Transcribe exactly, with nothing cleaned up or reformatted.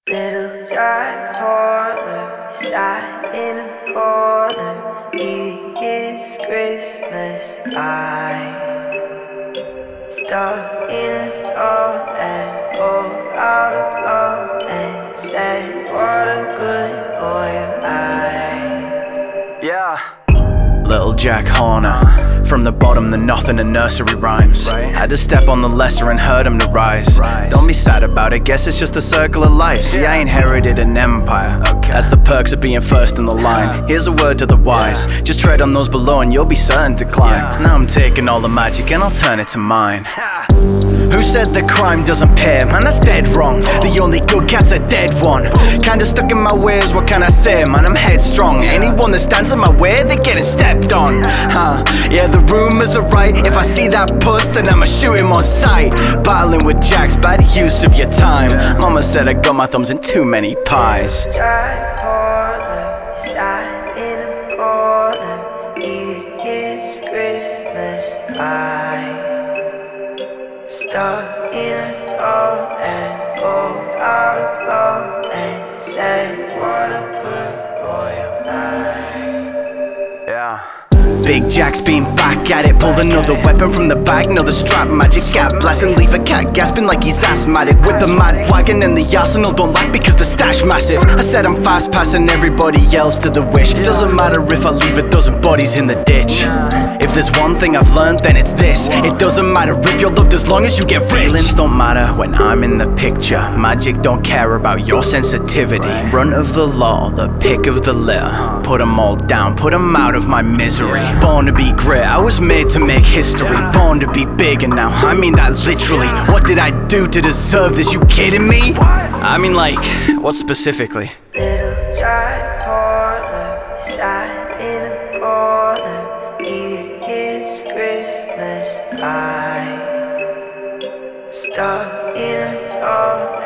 Little Jack Horner sat in a corner, eating his Christmas pie. Stuck in a thought and pulled out a glove and said, "What a good boy am I." Yeah. Little Jack Horner, from the bottom, the nothing and nursery rhymes. Right. Had to step on the lesser and heard him to rise. Right. Don't be sad about it, guess it's just a circle of life. See, I inherited an empire. Okay. That's the perks of being first in the line. Here's a word to the wise, yeah. Just tread on those below and you'll be certain to climb. Yeah. Now I'm taking all the magic and I'll turn it to mine. Ha. Who said that crime doesn't pay? Man, that's dead wrong. The only good cat's a dead one. Kinda stuck in my ways, what can I say? Man, I'm headstrong. Anyone that stands in my way, they're getting stepped on. Huh, yeah, the rumors are right. If I see that puss, then I'ma shoot him on sight. Battling with Jack's bad use of your time. Mama said I got my thumbs in too many pies. Jack Horner sat in a corner, eating his Christmas pie. Stuck in a thought and pulled out a glove and said, "What a good boy am I." Yeah. Big Jack's been back at it, pulled another weapon from the bag, another strap, magic gap, blast and leave a cat gasping like he's asthmatic. With a mad wagon and the arsenal don't lack because the stash massive. I said I'm fast passing everybody else to the wish. Doesn't matter if I leave a dozen bodies in the ditch. If there's one thing I've learned, then it's this: it doesn't matter if you're loved as long as you get rich. Feelings don't matter when I'm in the picture. Magic don't care about your sensitivity. Brunt of the law, the pick of the litter. Put them all down, put them out of my misery. Born to be great, I was made to make history. Born to be big, and now I mean that literally. What did I do to deserve this? You kidding me? I mean, like, what specifically? Little Jack Horner sat in a corner, eating his Christmas pie. Stuck in a thought